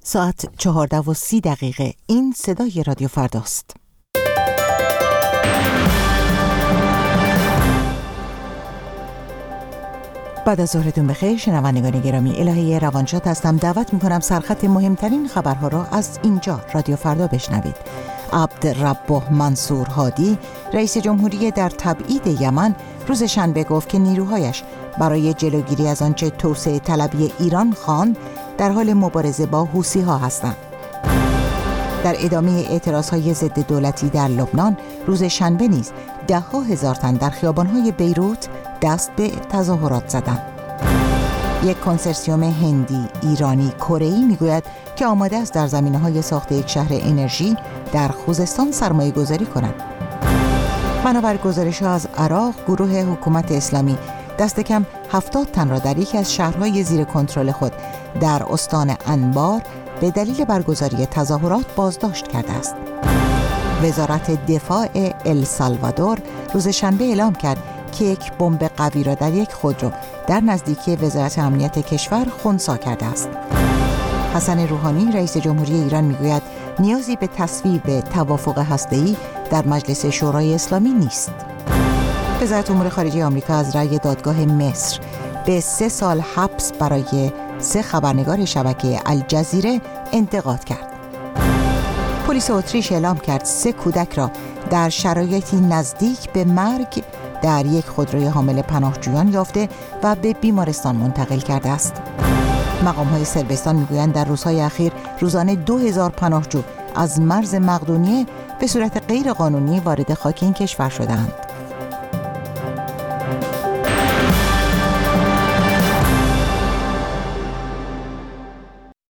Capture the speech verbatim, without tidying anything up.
ساعت چهارده و سی دقیقه. این صدای رادیو فرداست. بعد از ظهرتون بخیر شنوندگان گرامی. الهه روانشاد هستم. دعوت میکنم سرخط مهمترین خبرها را از اینجا رادیو فردا بشنوید. عبدالرب منصور هادی رئیس جمهوری در تبعید یمن روز شنبه گفت که نیروهایش برای جلوگیری از آنچه توسعه طلبی ایران خواند در حال مبارزه با حوثی ها هستند. در ادامه اعتراضهای ضد دولتی در لبنان روز شنبه نیز ده ها هزار تن در خیابان‌های بیروت دست به تظاهرات زدند. یک کنسرسیوم هندی، ایرانی، کره‌ای میگوید که آماده است در زمینه‌های ساخت یک شهر انرژی در خوزستان سرمایه گذاری کند. بنابر گزارش‌ها از عراق، گروه حکومت اسلامی دست کم هفتاد تن را در یکی از شهرهای زیر کنترل خود در استان انبار به دلیل برگزاری تظاهرات بازداشت کرده است. وزارت دفاع السالوادور روز شنبه اعلام کرد که یک بمب قوی را در یک خودرو در نزدیکی وزارت امنیت کشور خنثی کرده است. حسن روحانی رئیس جمهوری ایران میگوید نیازی به تصویب توافق هسته‌ای در مجلس شورای اسلامی نیست. وزارت امور خارجه آمریکا از رأی دادگاه مصر به سه سال حبس برای سه خبرنگار شبکه الجزیره انتقاد کرد. پلیس اتریش اعلام کرد سه کودک را در شرایطی نزدیک به مرگ در یک خودروی حامل پناهجویان یافته و به بیمارستان منتقل کرده است. مقام‌های صربستان میگویند در روزهای اخیر روزانه دو هزار پناهجو از مرز مقدونیه به صورت غیر قانونی وارد خاک این کشور شدند.